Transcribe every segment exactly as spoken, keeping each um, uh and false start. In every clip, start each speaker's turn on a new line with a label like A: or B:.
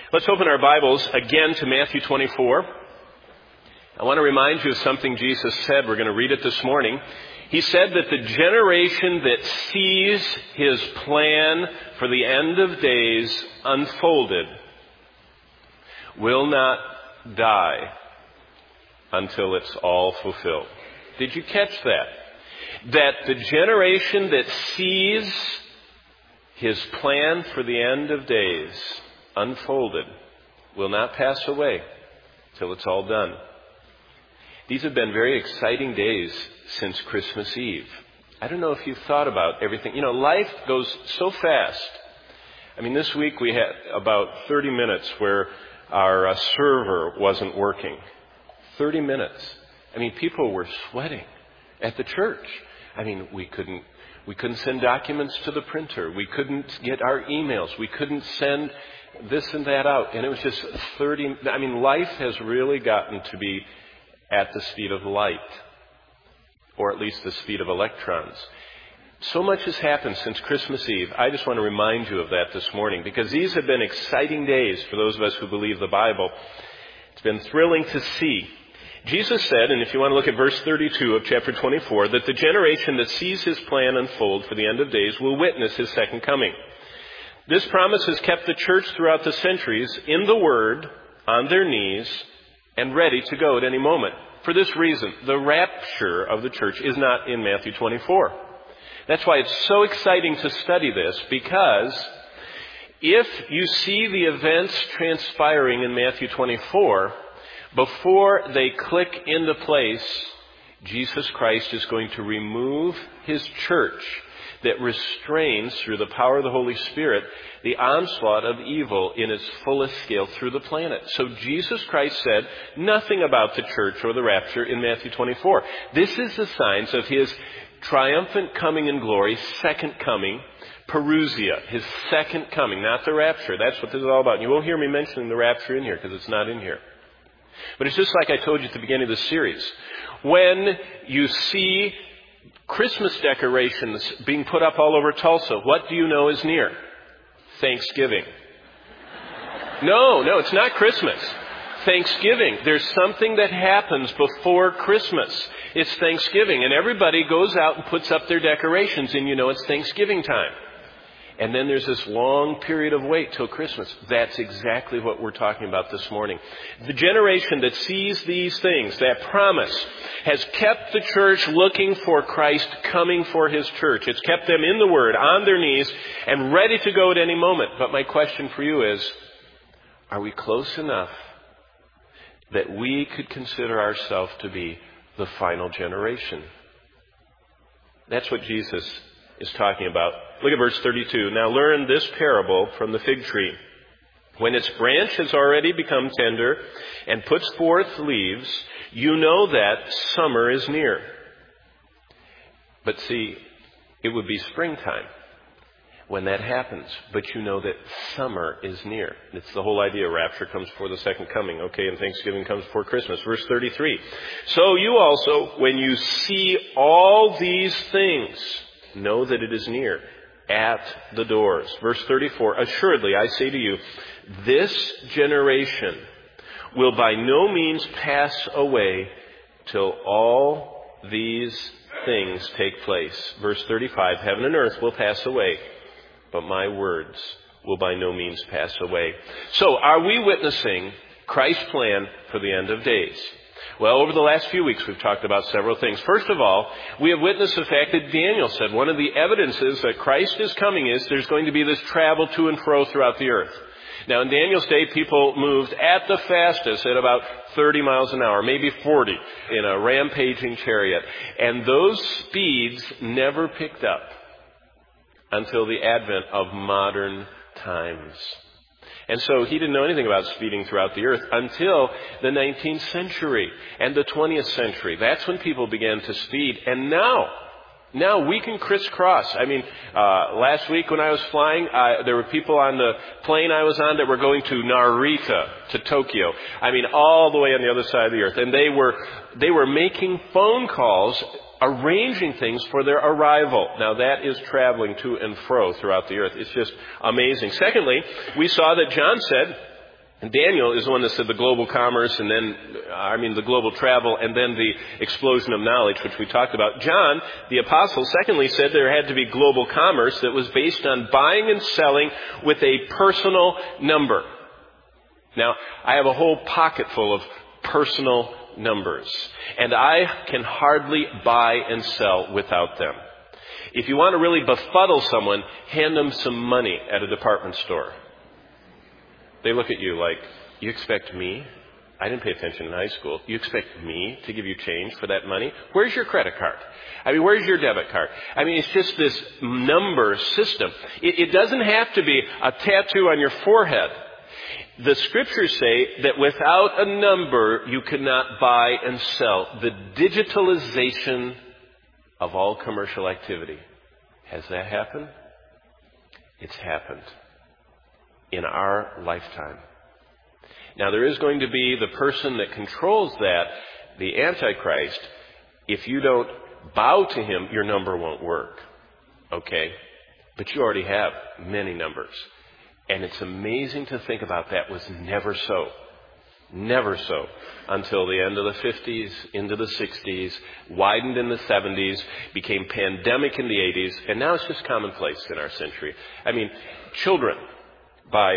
A: Let's open our Bibles again to Matthew twenty-four. I want to remind you of something Jesus said. We're going to read it this morning. He said that the generation that sees his plan for the end of days unfolded will not die until it's all fulfilled. Did you catch that? That the generation that sees his plan for the end of days unfolded will not pass away till it's all done. These have been very exciting days since Christmas Eve. I don't know if you've thought about everything. You know, life goes so fast. I mean, this week we had about thirty minutes where our uh, server wasn't working. thirty minutes. I mean, people were sweating at the church. I mean, we couldn't we couldn't send documents to the printer. We couldn't get our emails. We couldn't send this and that out. And it was just thirty. I mean, life has really gotten to be at the speed of light, or at least the speed of electrons. So much has happened since Christmas Eve. I just want to remind you of that this morning, because these have been exciting days for those of us who believe the Bible. It's been thrilling to see. Jesus said, and if you want to look at verse thirty-two of chapter twenty-four, that the generation that sees his plan unfold for the end of days will witness his second coming. This promise has kept the church throughout the centuries in the Word, on their knees, and ready to go at any moment. For this reason, the rapture of the church is not in Matthew twenty-four. That's why it's so exciting to study this, because if you see the events transpiring in Matthew twenty-four, before they click into place, Jesus Christ is going to remove his church that restrains, through the power of the Holy Spirit, the onslaught of evil in its fullest scale through the planet. So Jesus Christ said nothing about the church or the rapture in Matthew twenty-four. This is the signs of his triumphant coming in glory, second coming, parousia, his second coming, not the rapture. That's what this is all about. You won't hear me mentioning the rapture in here because it's not in here. But it's just like I told you at the beginning of the series. When you see Christmas decorations being put up all over Tulsa, what do you know is near? Thanksgiving. No, no, it's not Christmas. Thanksgiving. There's something that happens before Christmas. It's Thanksgiving, and everybody goes out and puts up their decorations, and you know it's Thanksgiving time. And then there's this long period of wait till Christmas. That's exactly what we're talking about this morning. The generation that sees these things, that promise, has kept the church looking for Christ coming for his church. It's kept them in the Word, on their knees, and ready to go at any moment. But my question for you is, are we close enough that we could consider ourselves to be the final generation? That's what Jesus is talking about. Look at verse thirty-two. Now learn this parable from the fig tree. When its branch has already become tender and puts forth leaves, you know that summer is near. But see, it would be springtime when that happens. But you know that summer is near. It's the whole idea. Rapture comes before the second coming, okay, and Thanksgiving comes before Christmas. Verse thirty-three. So you also, when you see all these things, know that it is near, at the doors. Verse thirty-four, assuredly, I say to you, this generation will by no means pass away till all these things take place. Verse thirty-five, heaven and earth will pass away, but my words will by no means pass away. So, are we witnessing Christ's plan for the end of days? Well, over the last few weeks, we've talked about several things. First of all, we have witnessed the fact that Daniel said one of the evidences that Christ is coming is there's going to be this travel to and fro throughout the earth. Now, in Daniel's day, people moved at the fastest at about thirty miles an hour, maybe forty, in a rampaging chariot. And those speeds never picked up until the advent of modern times. And so he didn't know anything about speeding throughout the earth until the nineteenth century and the twentieth century. That's when people began to speed. And now, now we can crisscross. I mean, uh, last week when I was flying, uh, there were people on the plane I was on that were going to Narita, to Tokyo. I mean, all the way on the other side of the earth. And they were, they were making phone calls, arranging things for their arrival. Now that is traveling to and fro throughout the earth. It's just amazing. Secondly, we saw that John said And Daniel is the one that said the global commerce and then, I mean, the global travel and then the explosion of knowledge, which we talked about. John, the apostle, secondly said there had to be global commerce that was based on buying and selling with a personal number. Now, I have a whole pocket full of personal numbers, and I can hardly buy and sell without them. If you want to really befuddle someone, hand them some money at a department store. They look at you like, you expect me? I didn't pay attention in high school. You expect me to give you change for that money? Where's your credit card? I mean, where's your debit card? I mean, it's just this number system. It, it doesn't have to be a tattoo on your forehead. The scriptures say that without a number, you cannot buy and sell. The digitalization of all commercial activity. Has that happened? It's happened. In our lifetime. Now, there is going to be the person that controls that, the Antichrist. If you don't bow to him, your number won't work. Okay? But you already have many numbers. And it's amazing to think about that was never so. Never so. Until the end of the fifties, into the sixties, widened in the seventies, became pandemic in the eighties, and now it's just commonplace in our century. I mean, children buy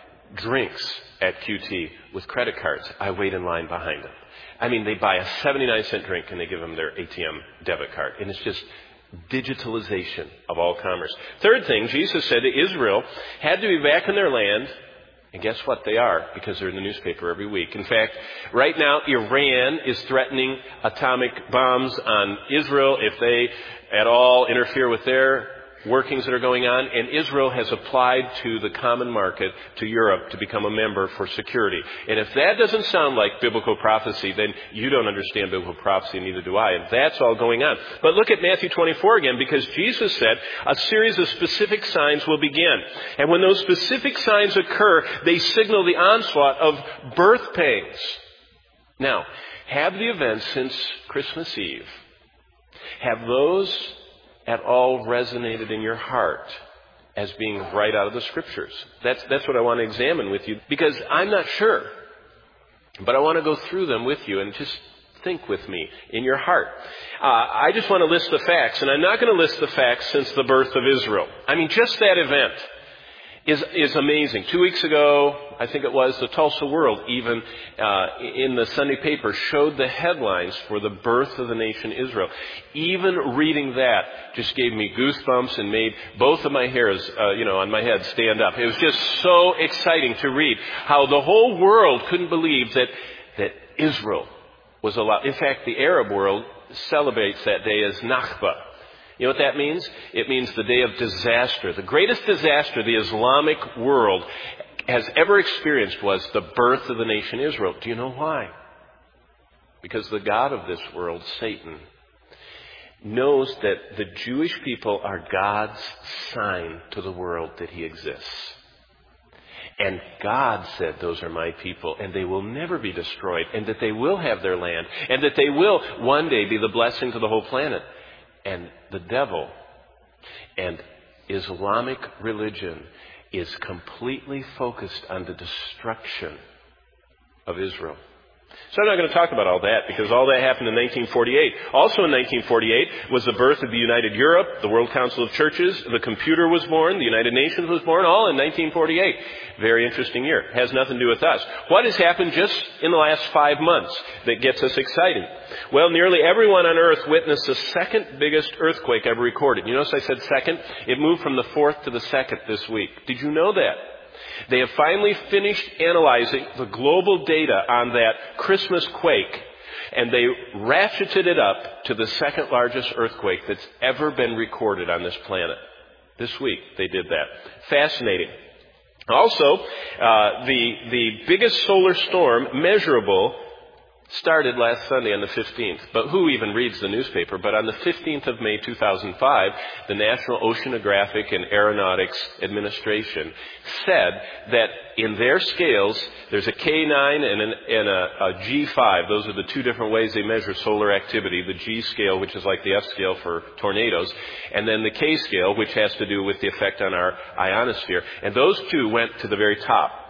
A: drinks at Q T with credit cards. I wait in line behind them. I mean, they buy a seventy-nine cent drink and they give them their A T M debit card. And it's just digitalization of all commerce. Third thing, Jesus said that Israel had to be back in their land. And guess what? They are, because they're in the newspaper every week. In fact, right now, Iran is threatening atomic bombs on Israel if they at all interfere with their workings that are going on, and Israel has applied to the common market, to Europe, to become a member for security. And if that doesn't sound like biblical prophecy, then you don't understand biblical prophecy, neither do I. And that's all going on. But look at Matthew twenty-four again, because Jesus said a series of specific signs will begin. And when those specific signs occur, they signal the onslaught of birth pains. Now, have the events since Christmas Eve, have those at all resonated in your heart as being right out of the Scriptures? That's, that's what I want to examine with you, because I'm not sure. But I want to go through them with you and just think with me in your heart. Uh, I just want to list the facts, and I'm not going to list the facts since the birth of Israel. I mean, just that event is is amazing. Two weeks ago, I think it was, the Tulsa World, even uh, in the Sunday paper, showed the headlines for the birth of the nation Israel. Even reading that just gave me goosebumps and made both of my hairs, uh, you know, on my head stand up. It was just so exciting to read how the whole world couldn't believe that that Israel was allowed. In fact, the Arab world celebrates that day as Nakba. You know what that means? It means the day of disaster. The greatest disaster the Islamic world has ever experienced was the birth of the nation Israel. Do you know why? Because the God of this world, Satan, knows that the Jewish people are God's sign to the world that he exists. And God said, those are my people, and they will never be destroyed, and that they will have their land, and that they will one day be the blessing to the whole planet. And the devil and Islamic religion is completely focused on the destruction of Israel. So I'm not going to talk about all that, because all that happened in nineteen forty-eight. Also in nineteen forty-eight was the birth of the United Europe, the World Council of Churches, the computer was born, the United Nations was born, all in nineteen forty-eight. Very interesting year. Has nothing to do with us. What has happened just in the last five months that gets us excited? Well, nearly everyone on earth witnessed the second biggest earthquake ever recorded. You notice I said second? It moved from the fourth to the second this week. Did you know that? They have finally finished analyzing the global data on that Christmas quake, and they ratcheted it up to the second largest earthquake that's ever been recorded on this planet. This week they did that. Fascinating. Also, uh, the, the biggest solar storm measurable started last Sunday on the fifteenth. But who even reads the newspaper? But on the fifteenth of May two thousand five, the National Oceanographic and Aeronautics Administration said that in their scales, there's a K nine and, an, and a, a G five. Those are the two different ways they measure solar activity. The G scale, which is like the F scale for tornadoes, and then the K scale, which has to do with the effect on our ionosphere. And those two went to the very top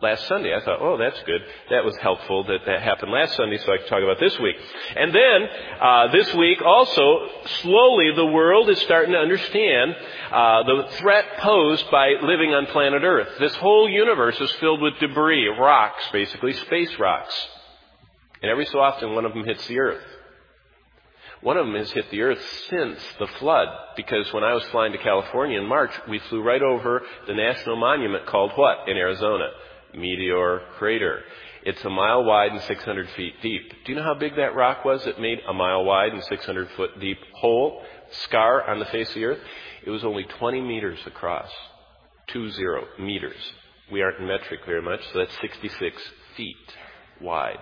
A: last Sunday. I thought, oh, that's good. That was helpful that that happened last Sunday, so I can talk about this week. And then, uh, this week also, slowly the world is starting to understand uh, the threat posed by living on planet Earth. This whole universe is filled with debris, rocks, basically, space rocks. And every so often one of them hits the Earth. One of them has hit the Earth since the flood, because when I was flying to California in March, we flew right over the national monument called what in Arizona? Meteor Crater. It's a mile wide and six hundred feet deep. Do you know how big that rock was that made a mile wide and six hundred foot deep hole, scar on the face of the Earth? It was only twenty meters across. Two zero meters. We aren't in metric very much, so that's sixty-six feet wide.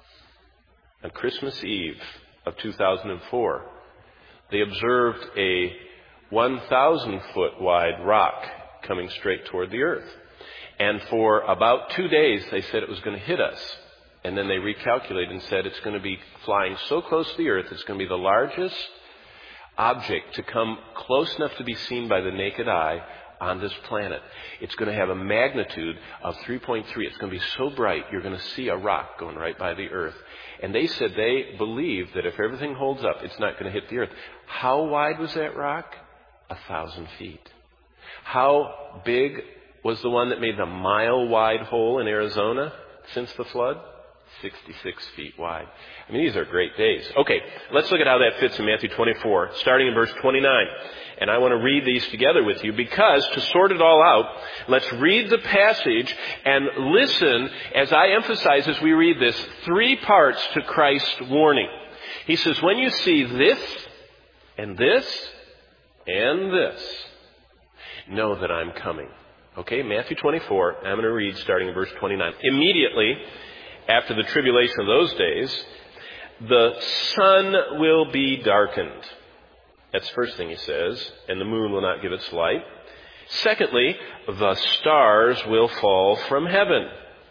A: On Christmas Eve of two thousand four, they observed a one thousand foot wide rock coming straight toward the Earth. And for about two days, they said it was going to hit us. And then they recalculated and said it's going to be flying so close to the Earth, it's going to be the largest object to come close enough to be seen by the naked eye on this planet. It's going to have a magnitude of three point three. It's going to be so bright, you're going to see a rock going right by the Earth. And they said they believe that if everything holds up, it's not going to hit the Earth. How wide was that rock? A thousand feet. How big was the one that made the mile-wide hole in Arizona since the flood? sixty-six feet wide. I mean, these are great days. Okay, let's look at how that fits in Matthew twenty-four, starting in verse twenty-nine. And I want to read these together with you because to sort it all out, let's read the passage and listen as I emphasize as we read this, three parts to Christ's warning. He says, when you see this and this and this, know that I'm coming. Okay, Matthew twenty-four, I'm going to read starting in verse twenty-nine. Immediately after the tribulation of those days, the sun will be darkened. That's the first thing he says. And the moon will not give its light. Secondly, the stars will fall from heaven.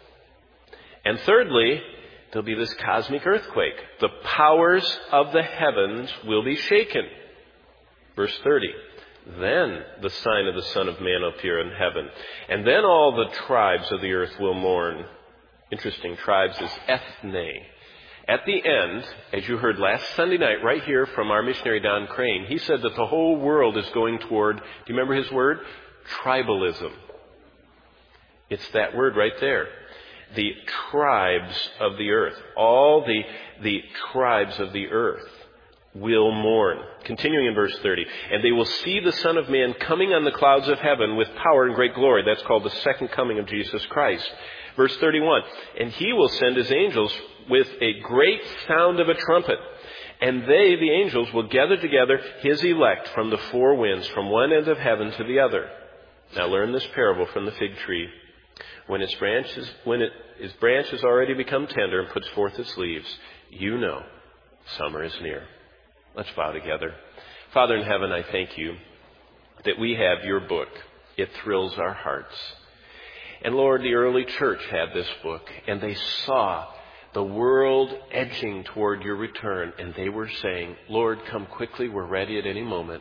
A: And thirdly, there'll be this cosmic earthquake. The powers of the heavens will be shaken. Verse thirty. Then the sign of the Son of Man will appear in heaven. And then all the tribes of the earth will mourn. Interesting, tribes is ethne. At the end, as you heard last Sunday night, right here from our missionary Don Crane, he said that the whole world is going toward, do you remember his word? Tribalism. It's that word right there. The tribes of the earth. All the, the tribes of the earth will mourn. Continuing in verse thirty. And they will see the Son of Man coming on the clouds of heaven with power and great glory. That's called the second coming of Jesus Christ. Verse thirty-one. And he will send his angels with a great sound of a trumpet. And they, the angels, will gather together his elect from the four winds, from one end of heaven to the other. Now learn this parable from the fig tree. When its branches, when it, its branch has already become tender and puts forth its leaves, you know summer is near. Let's bow together. Father in heaven, I thank you that we have your book. It thrills our hearts. And Lord, the early church had this book, and they saw the world edging toward your return, and they were saying, Lord, come quickly, we're ready at any moment.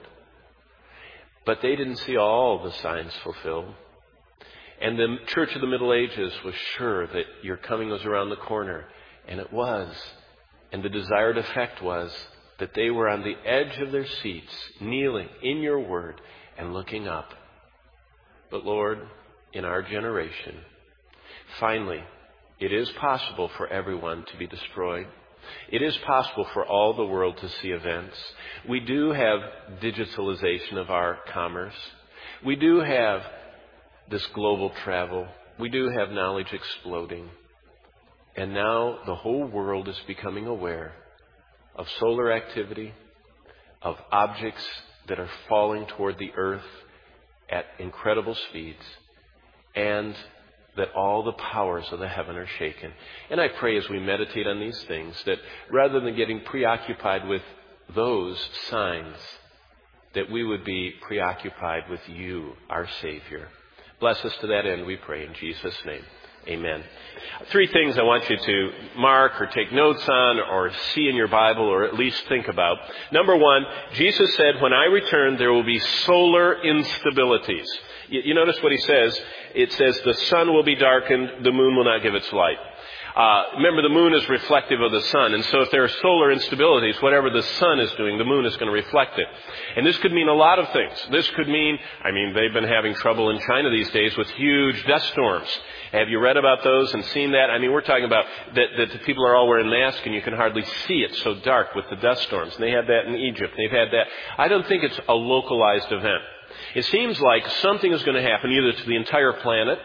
A: But they didn't see all the signs fulfilled. And the church of the Middle Ages was sure that your coming was around the corner, and it was. And the desired effect was that they were on the edge of their seats, kneeling in your word and looking up. But Lord, in our generation, finally, it is possible for everyone to be destroyed. It is possible for all the world to see events. We do have digitalization of our commerce. We do have this global travel. We do have knowledge exploding. And now the whole world is becoming aware of solar activity, of objects that are falling toward the earth at incredible speeds, and that all the powers of the heaven are shaken. And I pray as we meditate on these things that rather than getting preoccupied with those signs, that we would be preoccupied with you, our Savior. Bless us to that end, we pray in Jesus' name. Amen. Three things I want you to mark or take notes on or see in your Bible or at least think about. Number one, Jesus said, when I return, there will be solar instabilities. You, you notice what he says. It says the sun will be darkened, the moon will not give its light. Uh, remember, the moon is reflective of the sun, and so if there are solar instabilities, whatever the sun is doing, the moon is going to reflect it. And this could mean a lot of things. This could mean, I mean, they've been having trouble in China these days with huge dust storms. Have you read about those and seen that? I mean, we're talking about that, that the people are all wearing masks and you can hardly see it, so dark with the dust storms. And they had that in Egypt. They've had that. I don't think it's a localized event. It seems like something is going to happen either to the entire planet,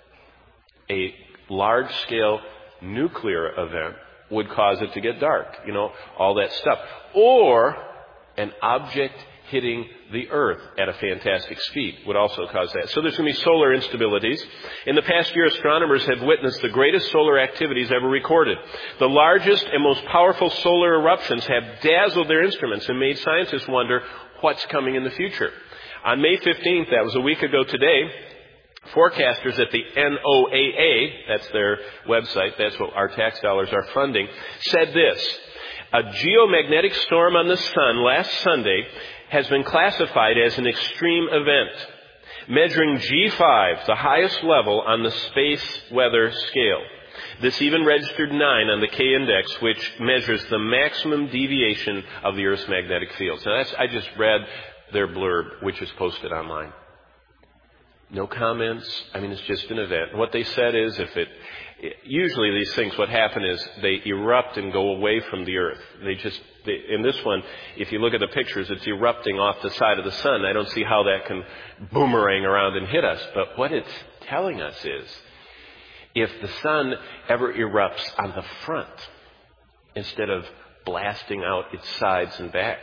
A: a large-scale nuclear event would cause it to get dark, you know, all that stuff. Or an object hitting the earth at a fantastic speed would also cause that. So there's going to be solar instabilities. In the past year, astronomers have witnessed the greatest solar activities ever recorded. The largest and most powerful solar eruptions have dazzled their instruments and made scientists wonder what's coming in the future. On May fifteenth, that was a week ago today, forecasters at the N O A A, that's their website, that's what our tax dollars are funding, said this: a geomagnetic storm on the sun last Sunday has been classified as an extreme event, measuring G five, the highest level on the space weather scale. This even registered nine on the K index, which measures the maximum deviation of the Earth's magnetic field. So that's, I just read their blurb, which is posted online. No comments. I mean, it's just an event. What they said is if it, usually these things, what happen is they erupt and go away from the earth. They just, they, in this one, if you look at the pictures, it's erupting off the side of the sun. I don't see how that can boomerang around and hit us. But what it's telling us is, if the sun ever erupts on the front, instead of blasting out its sides and back,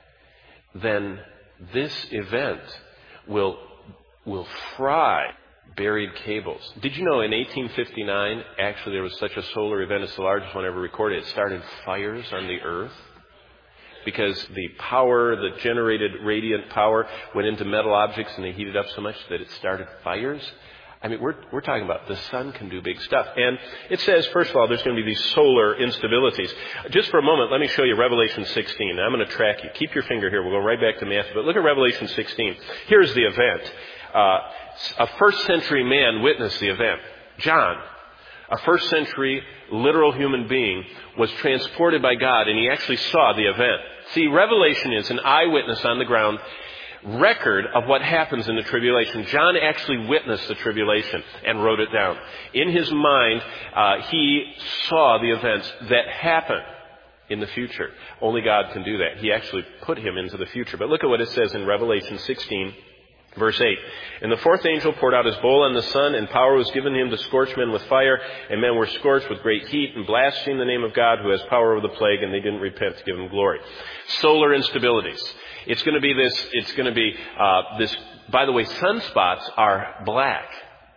A: then this event will will fry buried cables. Did you know in eighteen fifty-nine, actually there was such a solar event, it's the largest one ever recorded. It started fires on the earth because the power, the generated radiant power went into metal objects and they heated up so much that it started fires. I mean, we're, we're talking about the sun can do big stuff. And it says, first of all, there's going to be these solar instabilities. Just for a moment, let me show you Revelation sixteen. Now, I'm going to track you. Keep your finger here. We'll go right back to Matthew. But look at Revelation sixteen. Here's the event. Uh, a first century man witnessed the event. John, a first century literal human being, was transported by God, and he actually saw the event. See, Revelation is an eyewitness on the ground record of what happens in the tribulation. John actually witnessed the tribulation and wrote it down. In his mind, uh, he saw the events that happen in the future. Only God can do that. He actually put him into the future. But look at what it says in Revelation sixteen, verse eight. And the fourth angel poured out his bowl on the sun, and power was given him to scorch men with fire, and men were scorched with great heat, and blasphemed the name of God who has power over the plague, and they didn't repent to give him glory. Solar instabilities. It's going to be this, it's going to be uh, this, by the way, sunspots are black.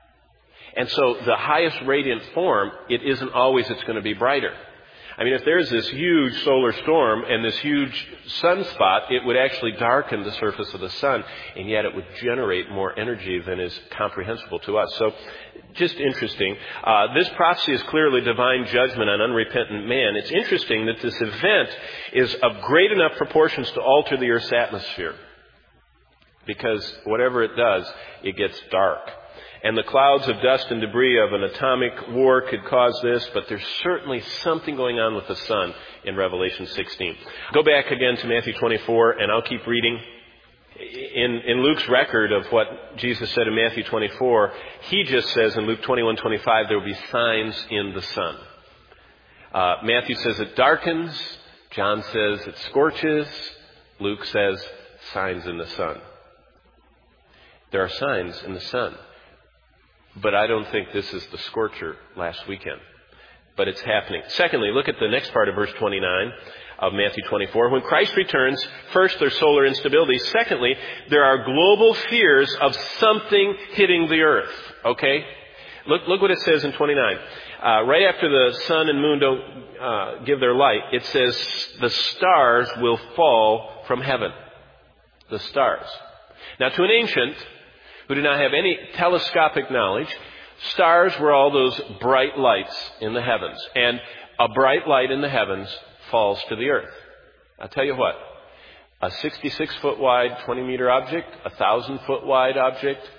A: And so the highest radiant form, it isn't always it's going to be brighter. I mean, if there's this huge solar storm and this huge sunspot, it would actually darken the surface of the sun, and yet it would generate more energy than is comprehensible to us. So, just interesting. Uh, this prophecy is clearly divine judgment on unrepentant man. It's interesting that this event is of great enough proportions to alter the Earth's atmosphere, because whatever it does, it gets dark. And the clouds of dust and debris of an atomic war could cause this, but there's certainly something going on with the sun in Revelation sixteen. Go back again to Matthew twenty-four, and I'll keep reading. In, in Luke's record of what Jesus said in Matthew twenty-four, he just says in Luke twenty-one twenty-five, there will be signs in the sun. Uh, Matthew says it darkens. John says it scorches. Luke says signs in the sun. There are signs in the sun. But I don't think this is the scorcher last weekend. But it's happening. Secondly, look at the next part of verse twenty-nine of Matthew twenty-four. When Christ returns, first there's solar instability. Secondly, there are global fears of something hitting the earth. Okay? Look, look what it says in twenty-nine. Uh, right after the sun and moon don't uh, give their light, it says the stars will fall from heaven. The stars. Now, to an ancient who did not have any telescopic knowledge, Stars were all those bright lights in the heavens. And a bright light in the heavens falls to the earth. I'll tell you what, a sixty-six foot wide, twenty meter object, a one thousand foot wide object,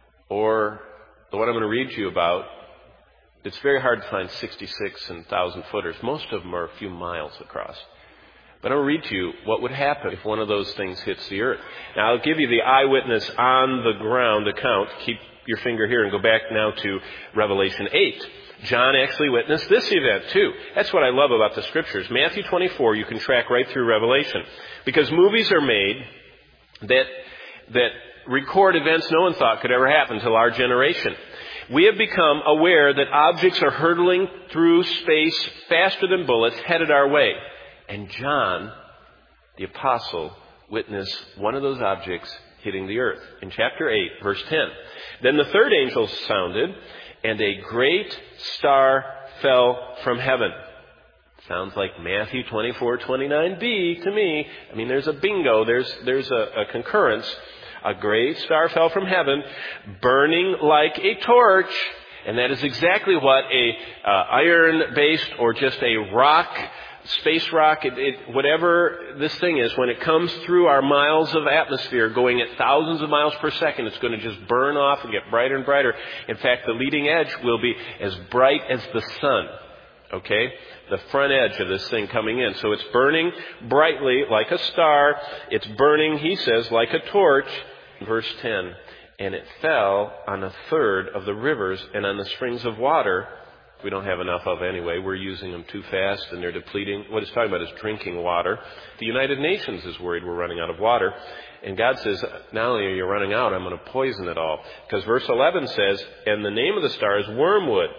A: or the one I'm going to read to you about, it's very hard to find sixty-six and one thousand footers. Most of them are a few miles across. But I'll read to you what would happen if one of those things hits the earth. Now, I'll give you the eyewitness on the ground account. Keep your finger here and go back now to Revelation eight. John actually witnessed this event too. That's what I love about the scriptures. Matthew twenty-four, you can track right through Revelation. Because movies are made that, that record events no one thought could ever happen till our generation. We have become aware that objects are hurtling through space faster than bullets headed our way. And John, the apostle, witnessed one of those objects hitting the earth. In chapter eight, verse ten. Then the third angel sounded, and a great star fell from heaven. Sounds like Matthew twenty-four twenty-nine b to me. I mean, there's a bingo. There's, there's a, a concurrence. A great star fell from heaven, burning like a torch. And that is exactly what a uh, iron-based or just a rock, space rock, it, it, whatever this thing is, when it comes through our miles of atmosphere going at thousands of miles per second, it's going to just burn off and get brighter and brighter. In fact, the leading edge will be as bright as the sun. Okay? The front edge of this thing coming in. So it's burning brightly like a star. It's burning, he says, like a torch. Verse ten. And it fell on a third of the rivers and on the springs of water. We don't have enough of anyway. We're using them too fast and they're depleting. What it's talking about is drinking water. The United Nations is worried we're running out of water. And God says, not only are you running out, I'm going to poison it all. Because verse eleven says, and the name of the star is wormwood.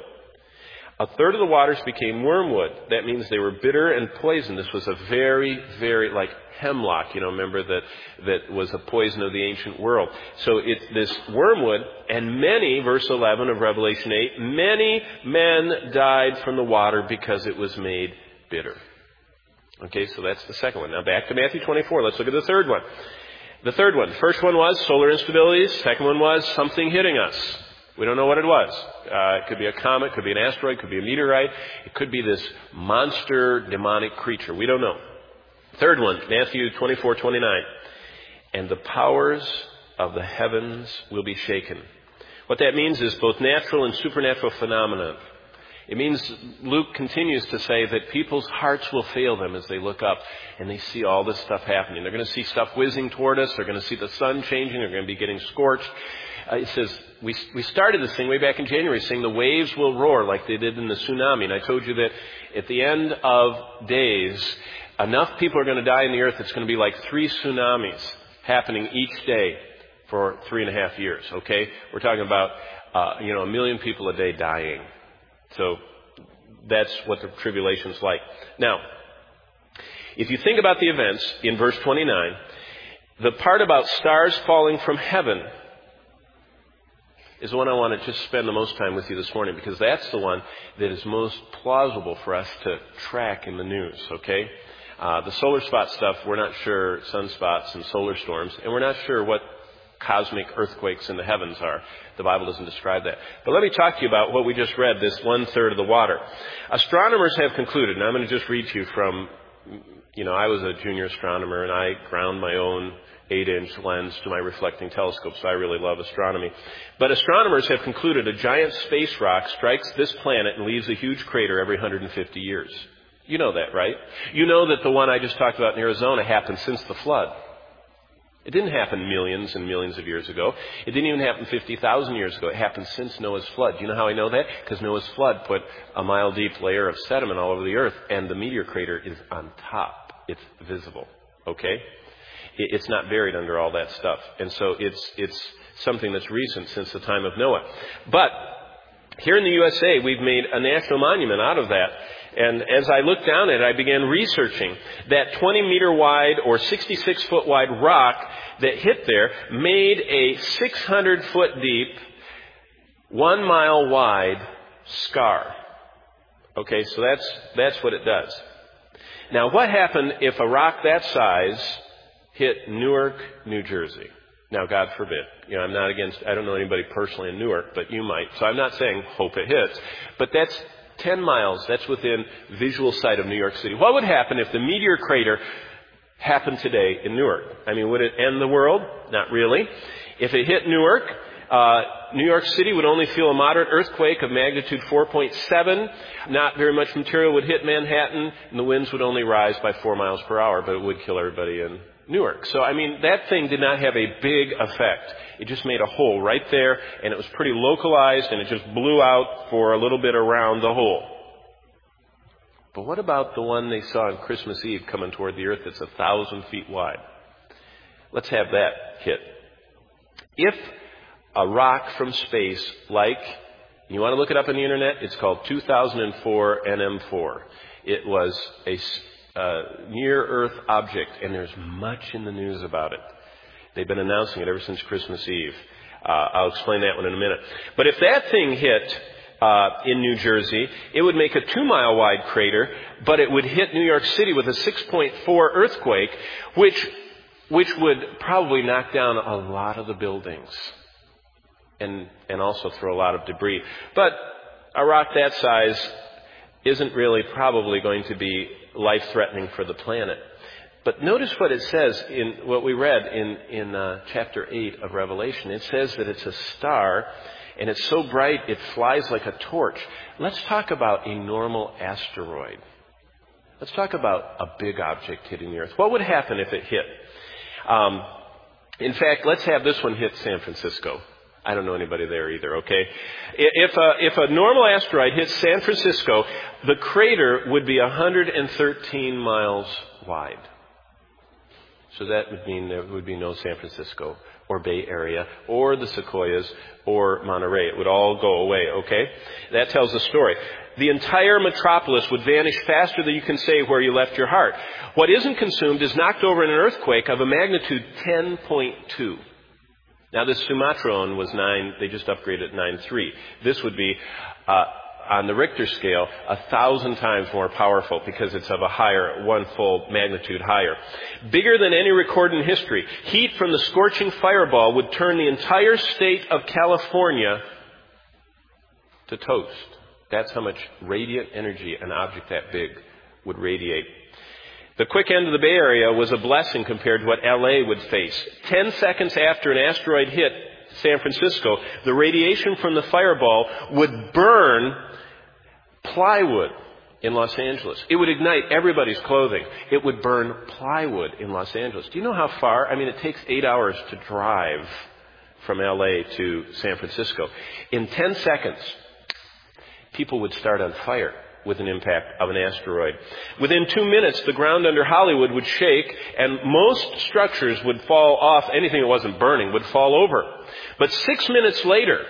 A: A third of the waters became wormwood. That means they were bitter and poison. This was a very, very, like hemlock, you know, remember that, that was a poison of the ancient world. So it's this wormwood, and many, verse eleven of Revelation eight, many men died from the water because it was made bitter. Okay, so that's the second one. Now back to Matthew twenty-four. Let's look at the third one. The third one. First one was solar instabilities. Second one was something hitting us. We don't know what it was. Uh, it could be a comet, it could be an asteroid, it could be a meteorite. It could be this monster demonic creature. We don't know. Third one, Matthew twenty-four twenty-nine. And the powers of the heavens will be shaken. What that means is both natural and supernatural phenomena. It means, Luke continues to say that people's hearts will fail them as they look up and they see all this stuff happening. They're going to see stuff whizzing toward us. They're going to see the sun changing. They're going to be getting scorched. Uh, it says, we, we started this thing way back in January saying the waves will roar like they did in the tsunami. And I told you that at the end of days, enough people are going to die in the earth. It's going to be like three tsunamis happening each day for three and a half years. Okay? We're talking about, uh, you know, a million people a day dying. So that's what the tribulation's like. Now, if you think about the events in verse twenty-nine, the part about stars falling from heaven is the one I want to just spend the most time with you this morning, because that's the one that is most plausible for us to track in the news, okay? Uh, the solar spot stuff, we're not sure, sunspots and solar storms, and we're not sure what cosmic earthquakes in the heavens are. The Bible doesn't describe that. But let me talk to you about what we just read, this one-third of the water. Astronomers have concluded, and I'm going to just read to you from, you know, I was a junior astronomer, and I ground my own eight-inch lens to my reflecting telescope, so I really love astronomy. But astronomers have concluded a giant space rock strikes this planet and leaves a huge crater every one hundred fifty years. You know that, right? You know that the one I just talked about in Arizona happened since the flood. It didn't happen millions and millions of years ago. It didn't even happen fifty thousand years ago. It happened since Noah's flood. Do you know how I know that? Because Noah's flood put a mile deep layer of sediment all over the earth, and the meteor crater is on top. It's visible. Okay? It's not buried under all that stuff. And so it's it's something that's recent, since the time of Noah. But here in the U S A, we've made a national monument out of that. And as I looked down at it, I began researching that twenty meter wide or sixty-six foot wide rock that hit there made a six hundred foot deep, one mile wide scar. Okay, so that's that's what it does. Now, what happened if a rock that size hit Newark, New Jersey? Now, God forbid. You know, I'm not against, I don't know anybody personally in Newark, but you might. So I'm not saying hope it hits. But that's ten miles. That's within visual sight of New York City. What would happen if the meteor crater happened today in Newark? I mean, would it end the world? Not really. If it hit Newark, uh, New York City would only feel a moderate earthquake of magnitude four point seven. Not very much material would hit Manhattan, and the winds would only rise by four miles per hour, but it would kill everybody in Newark. So, I mean, that thing did not have a big effect. It just made a hole right there, and it was pretty localized, and it just blew out for a little bit around the hole. But what about the one they saw on Christmas Eve coming toward the earth that's a thousand feet wide? Let's have that hit. If a rock from space, like, you want to look it up on the internet, it's called two thousand four N M four. It was a uh, near-Earth object, and there's much in the news about it. They've been announcing it ever since Christmas Eve. Uh, I'll explain that one in a minute. But if that thing hit uh, in New Jersey, it would make a two-mile wide crater, but it would hit New York City with a six point four earthquake, which which would probably knock down a lot of the buildings and and also throw a lot of debris. But a rock that size isn't really probably going to be life-threatening for the planet. But notice what it says in what we read in, in uh, chapter eight of Revelation. It says that it's a star, and it's so bright it flies like a torch. Let's talk about a normal asteroid. Let's talk about a big object hitting the earth. What would happen if it hit? Um, in fact, let's have this one hit San Francisco. I don't know anybody there either, okay? If a, if a normal asteroid hits San Francisco, the crater would be one hundred thirteen miles wide. So that would mean there would be no San Francisco or Bay Area or the Sequoias or Monterey. It would all go away, okay? That tells the story. The entire metropolis would vanish faster than you can say where you left your heart. What isn't consumed is knocked over in an earthquake of a magnitude ten point two. Now, this Sumatran was nine, they just upgraded nine point three. This would be, uh, on the Richter scale, a thousand times more powerful because it's of a higher, one-fold magnitude higher. Bigger than any record in history. Heat from the scorching fireball would turn the entire state of California to toast. That's how much radiant energy an object that big would radiate. The quick end of the Bay Area was a blessing compared to what L A would face. Ten seconds after an asteroid hit San Francisco, the radiation from the fireball would burn plywood in Los Angeles. It would ignite everybody's clothing. It would burn plywood in Los Angeles. Do you know how far? I mean, it takes eight hours to drive from L A to San Francisco. In ten seconds, people would start on fire with an impact of an asteroid. Within two minutes, the ground under Hollywood would shake, and most structures would fall off. Anything that wasn't burning would fall over. But six minutes later,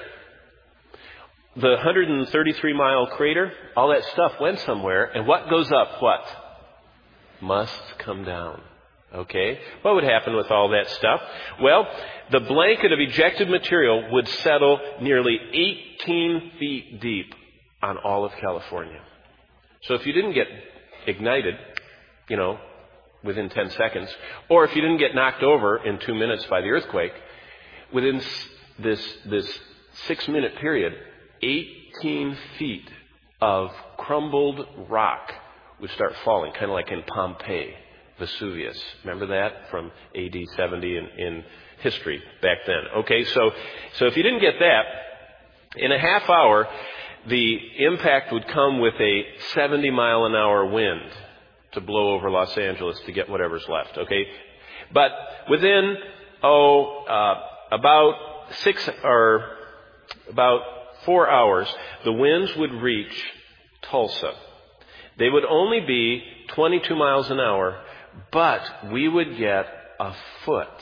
A: the one hundred thirty-three mile crater, all that stuff went somewhere, and what goes up, what? Must come down. Okay? What would happen with all that stuff? Well, the blanket of ejected material would settle nearly eighteen feet deep on all of California. So if you didn't get ignited, you know, within ten seconds, or if you didn't get knocked over in two minutes by the earthquake, within this, this six-minute period, eighteen feet of crumbled rock would start falling, kind of like in Pompeii, Vesuvius. Remember that from A D seventy in, in history back then? Okay, so, so if you didn't get that, in a half hour, the impact would come with a seventy mile an hour wind to blow over Los Angeles to get whatever's left, okay? But within, oh, uh, about six or about four hours, the winds would reach Tulsa. They would only be twenty-two miles an hour, but we would get a foot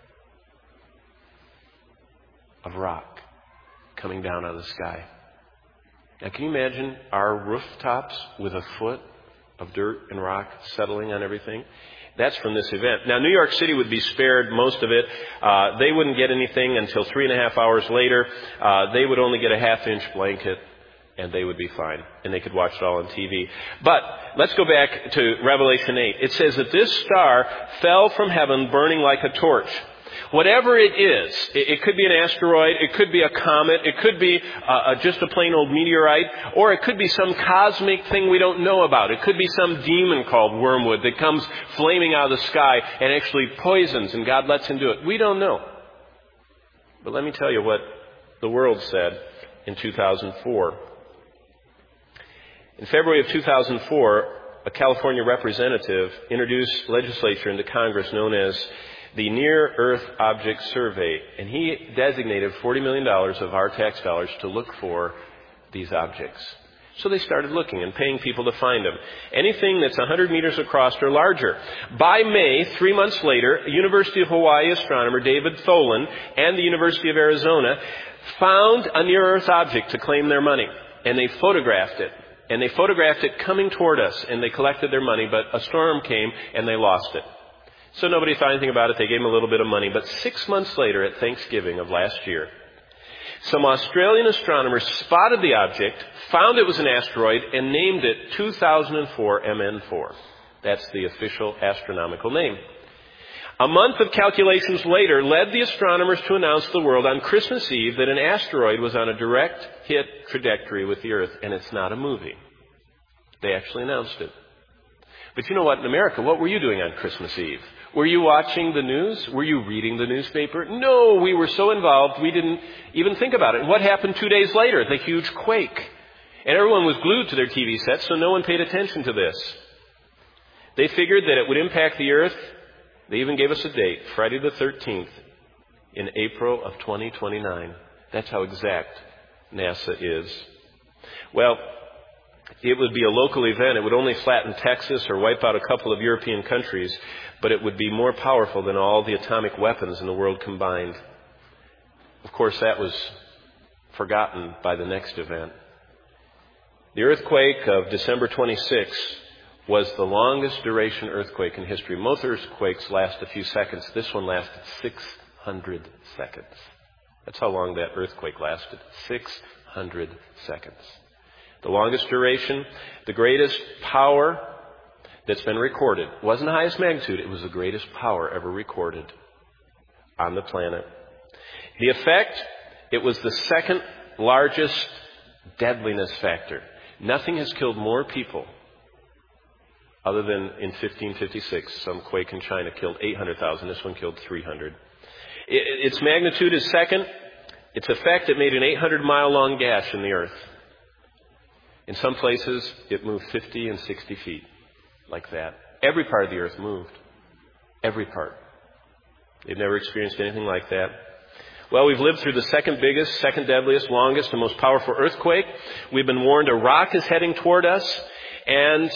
A: of rock coming down out of the sky. Now, can you imagine our rooftops with a foot of dirt and rock settling on everything? That's from this event. Now, New York City would be spared most of it. Uh, they wouldn't get anything until three and a half hours later. Uh, they would only get a half-inch blanket, and they would be fine. And they could watch it all on T V. But let's go back to Revelation eight. It says that this star fell from heaven burning like a torch. Whatever it is, it, it could be an asteroid, it could be a comet, it could be uh, just a plain old meteorite, or it could be some cosmic thing we don't know about. It could be some demon called wormwood that comes flaming out of the sky and actually poisons, and God lets him do it. We don't know. But let me tell you what the world said in two thousand four. In February of two thousand four, a California representative introduced legislation into Congress known as the Near-Earth Object Survey, and he designated forty million dollars of our tax dollars to look for these objects. So they started looking and paying people to find them. Anything that's one hundred meters across or larger. By May, three months later, University of Hawaii astronomer David Tholen and the University of Arizona found a near-Earth object to claim their money, and they photographed it. And they photographed it coming toward us, and they collected their money, but a storm came and they lost it. So nobody thought anything about it. They gave them a little bit of money. But six months later, at Thanksgiving of last year, some Australian astronomers spotted the object, found it was an asteroid, and named it two thousand four M N four. That's the official astronomical name. A month of calculations later led the astronomers to announce to the world on Christmas Eve that an asteroid was on a direct hit trajectory with the Earth, and it's not a movie. They actually announced it. But you know what? In America, what were you doing on Christmas Eve? Were you watching the news? Were you reading the newspaper? No, we were so involved we didn't even think about it. And what happened two days later? The huge quake. And everyone was glued to their T V sets, so no one paid attention to this. They figured that it would impact the Earth. They even gave us a date, Friday the thirteenth, in April of twenty twenty-nine. That's how exact NASA is. Well, it would be a local event. It would only flatten Texas or wipe out a couple of European countries, but it would be more powerful than all the atomic weapons in the world combined. Of course, that was forgotten by the next event. The earthquake of December twenty-sixth was the longest duration earthquake in history. Most earthquakes last a few seconds. This one lasted six hundred seconds. That's how long that earthquake lasted. six hundred seconds. The longest duration, the greatest power that's been recorded. It wasn't the highest magnitude. It was the greatest power ever recorded on the planet. The effect, it was the second largest deadliness factor. Nothing has killed more people other than in fifteen fifty-six, some quake in China killed eight hundred thousand. This one killed three hundred. Its magnitude is second. Its effect, it made an eight hundred mile long gash in the earth. In some places, it moved fifty and sixty feet, like that. Every part of the earth moved. Every part. They've never experienced anything like that. Well, we've lived through the second biggest, second deadliest, longest, and most powerful earthquake. We've been warned a rock is heading toward us, and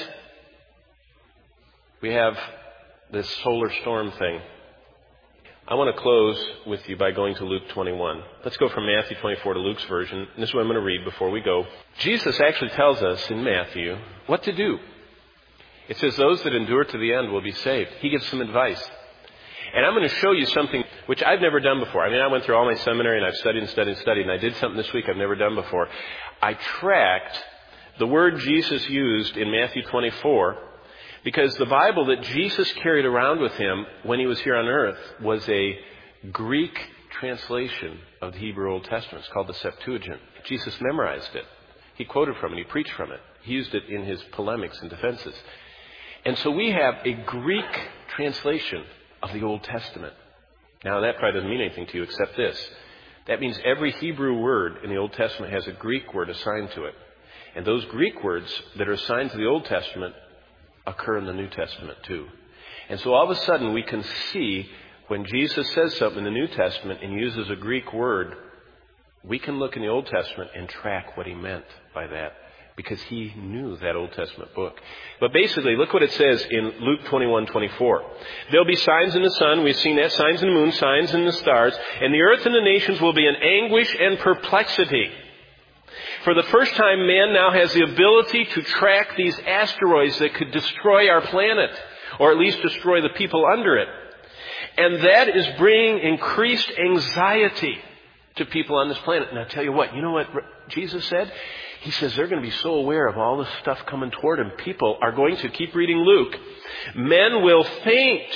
A: we have this solar storm thing. I want to close with you by going to Luke twenty-one. Let's go from Matthew twenty-four to Luke's version. And this is what I'm going to read before we go. Jesus actually tells us in Matthew what to do. It says, those that endure to the end will be saved. He gives some advice. And I'm going to show you something which I've never done before. I mean, I went through all my seminary and I've studied and studied and studied, and I did something this week I've never done before. I tracked the word Jesus used in Matthew twenty-four, because the Bible that Jesus carried around with him when he was here on earth was a Greek translation of the Hebrew Old Testament. It's called the Septuagint. Jesus memorized it. He quoted from it. He preached from it. He used it in his polemics and defenses. And so we have a Greek translation of the Old Testament. Now, that probably doesn't mean anything to you except this. That means every Hebrew word in the Old Testament has a Greek word assigned to it. And those Greek words that are assigned to the Old Testament occur in the New Testament too. And so all of a sudden we can see when Jesus says something in the New Testament and uses a Greek word, we can look in the Old Testament and track what he meant by that, because he knew that Old Testament book. But basically, look what it says in Luke twenty-one twenty-four. There'll be signs in the sun. We've seen that. Signs in the moon, signs in the stars. And the earth and the nations will be in anguish and perplexity. For the first time, man now has the ability to track these asteroids that could destroy our planet, or at least destroy the people under it. And that is bringing increased anxiety to people on this planet. And I tell you what, you know what Jesus said? He says they're going to be so aware of all this stuff coming toward them. People are going to, keep reading Luke, men will faint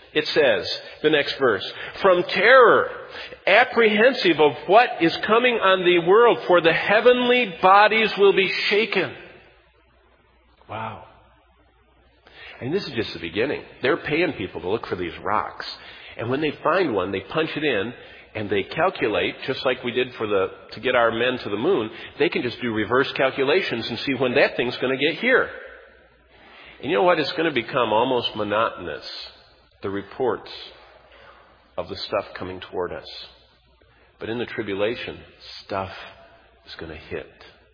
A: it says, the next verse, from terror, apprehensive of what is coming on the world, for the heavenly bodies will be shaken. Wow. And this is just the beginning. They're paying people to look for these rocks. And when they find one, they punch it in and they calculate, just like we did for the to get our men to the moon. They can just do reverse calculations and see when that thing's going to get here. And you know what? It's going to become almost monotonous, the reports of the stuff coming toward us. But in the tribulation, stuff is going to hit.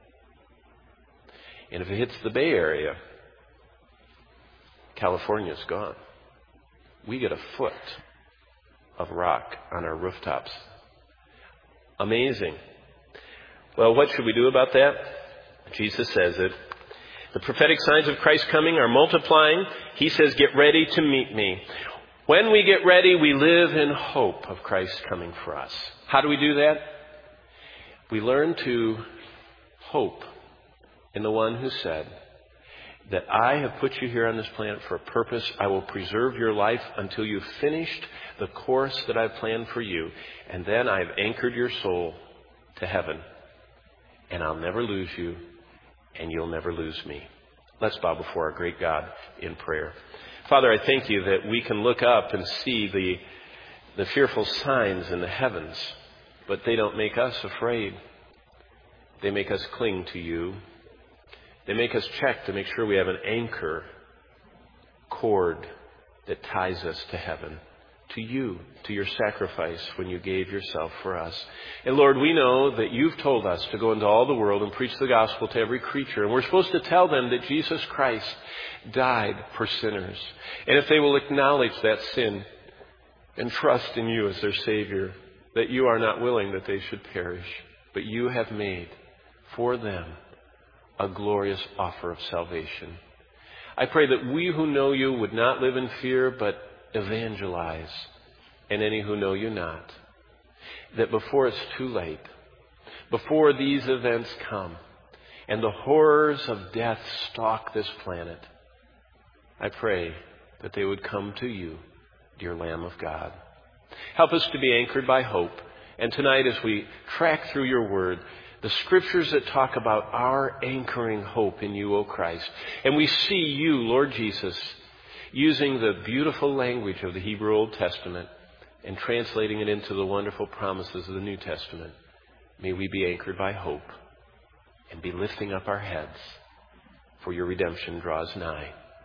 A: And if it hits the Bay Area, California's gone. We get a foot of rock on our rooftops. Amazing. Well, what should we do about that? Jesus says it. The prophetic signs of Christ's coming are multiplying. He says, get ready to meet me. When we get ready, we live in hope of Christ coming for us. How do we do that? We learn to hope in the one who said that I have put you here on this planet for a purpose. I will preserve your life until you've finished the course that I've planned for you. And then I've anchored your soul to heaven. And I'll never lose you, and you'll never lose me. Let's bow before our great God in prayer. Father, I thank you that we can look up and see the, the fearful signs in the heavens, but they don't make us afraid. They make us cling to you. They make us check to make sure we have an anchor cord that ties us to heaven, to you, to your sacrifice when you gave yourself for us. And Lord, we know that you've told us to go into all the world and preach the gospel to every creature. And we're supposed to tell them that Jesus Christ died for sinners. And if they will acknowledge that sin and trust in you as their Savior, that you are not willing that they should perish, but you have made for them a glorious offer of salvation. I pray that we who know you would not live in fear, but evangelize, and any who know you not. That before it's too late, before these events come, and the horrors of death stalk this planet, I pray that they would come to you, dear Lamb of God. Help us to be anchored by hope. And tonight as we track through your word, the scriptures that talk about our anchoring hope in you, O Christ. And we see you, Lord Jesus, using the beautiful language of the Hebrew Old Testament and translating it into the wonderful promises of the New Testament. May we be anchored by hope and be lifting up our heads, for your redemption draws nigh.